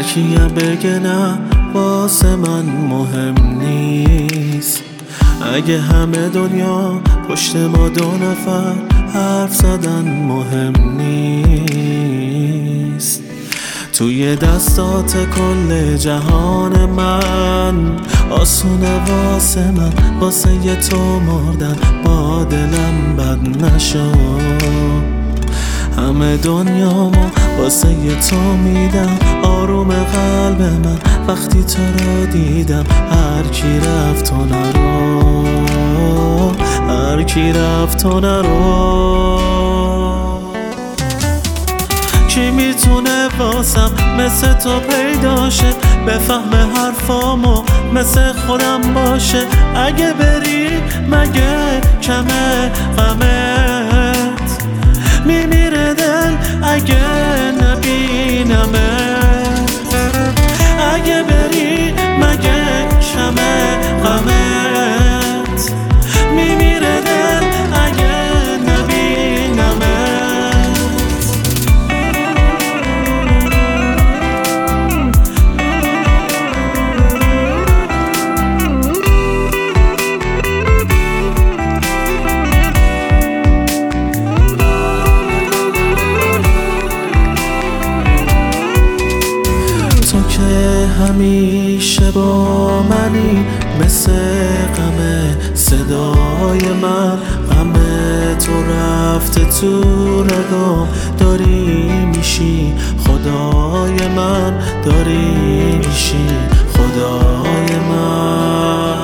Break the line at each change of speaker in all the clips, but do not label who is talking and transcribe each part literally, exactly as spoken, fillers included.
هرکیم بگه نه واسه من مهم نیست. اگه همه دنیا پشت ما دو نفر حرف زدن مهم نیست. توی دستات کل جهان من آسونه واسه من، واسه ی تو مردن با دلم بد نشو. همه دنیامو واسه ی تو میدم، آروم قلب من وقتی تو رو دیدم. هر کی رفت تو نرو، هر کی رفت تو نرو. کی میتونه واسم مثل تو پیداشه، بفهم حرفامو مثل خودم باشه. اگه بری مگه کمه غمت، میمیره دل اگه نبینمت. اگه بری مگه کمه غمت، میمیره دل اگه نبینمت. تو که همیشه با منی، مثل غم صدای من. غم تو رفته تو رگام، داری میشی خدای من، داری میشی خدای من.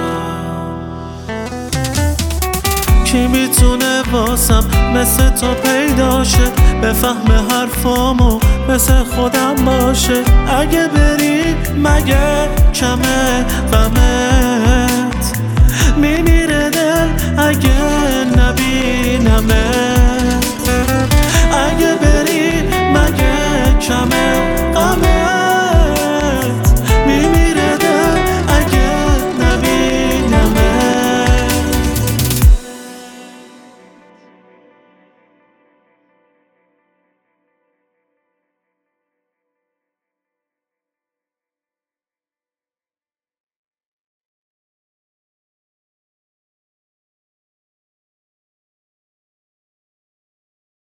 کی میتونه واسم مثل تو پیداشه، بفهم حرفامو مثل خودم باشه. اگه بری مگه کمه غمت، میمیره دل اگه نبینمت.